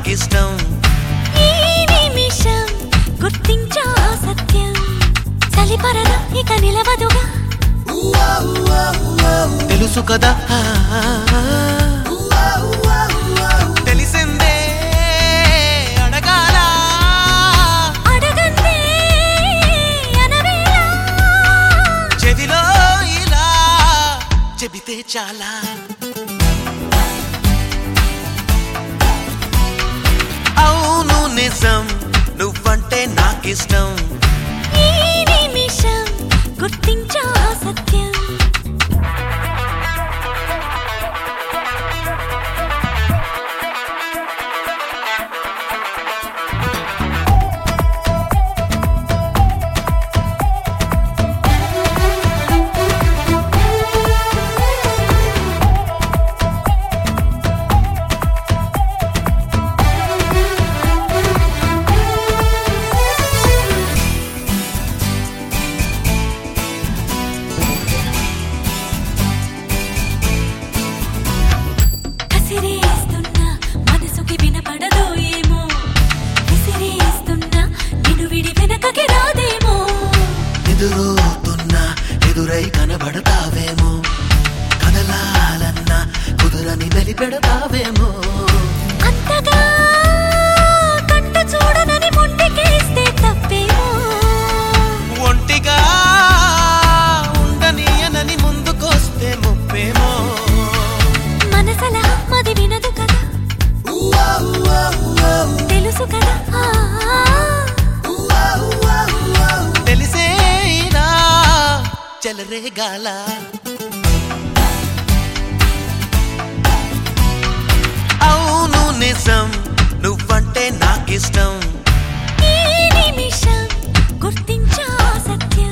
నాకిష్టం ఈ నిమిషం గుర్తించా సత్యం చలిపరద ఇక నిలవదుగా తెలుసు కదా తెలిసిందే అడగాల అడగందే అనవేళ చెవిలో ఇలా చెబితే చాలా అవును నిజం నువ్వంటే నాకిష్టం ఈ నిమిషం గుర్తించా సత్యం మనసుకి వినపడదో ఏమో విసిరేస్తున్నా నిన్ను విడి వెనకకి రాదేమో ఎదురవుతున్నా ఎదురై కనబడతావేమో కదలాలన్నా కుదురని వెలిపెడతావేమో అంతగా కంట చూడనని మొండికేస్తే తప్పేమో ఒంటిగా ఉండనీయనని ముందుకొస్తే ముప్పేమో మనసలా మది వినదు కదా తెలుసు కదా తెలిసేనా చెలరేగాల అవును నిజం నువ్వంటే నాకిష్టం ఈ నిమిషం గుర్తించా సత్యం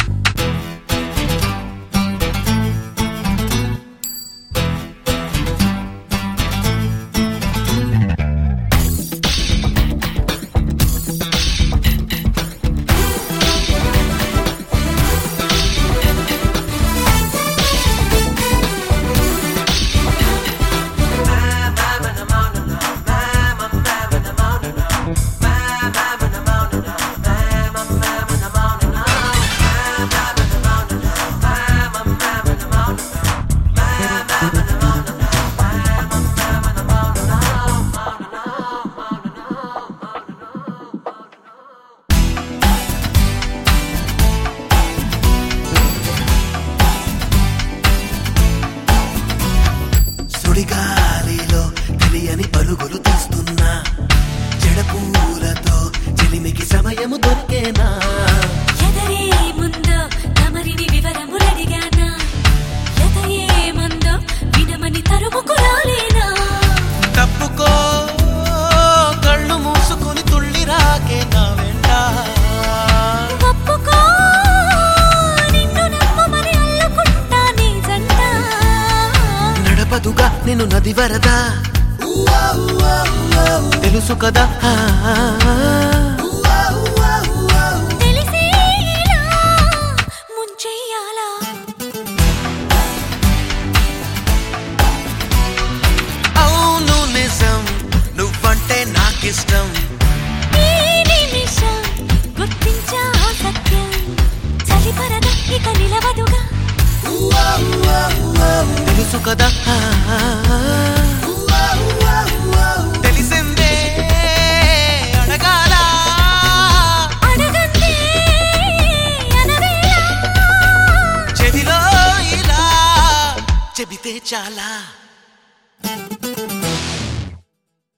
సుడిగాలిలో తెలియని పరుగులు తీస్తున్నా జడపూలతో చెలిమికి సమయము దొరికేనా ఎదరే ముందో తమరిని వివరములడిగానా ఎదయే ముందో వినమని తరుముకు రాలేనా తప్పుకో కళ్ళు మూసుకుని తుళ్ళి రాకే నా వెంట ఒప్పుకో నిన్ను నమ్మమని అల్లుకుంటా నీ జంట నడపదుగా నేను నది వరద తెలుసు కదా తెలిసేలా ముంచెయ్యాలా అవును నిజం నువ్వంటే నాకిష్టం ఈ నిమిషం గుర్తించా సత్యం చలిపరద ఇక నిలవదుగా తెలుసు కదా తెలిసిందే అడగాల అడగందే అనవేళ చెవిలో ఇలా చెబితే చాలా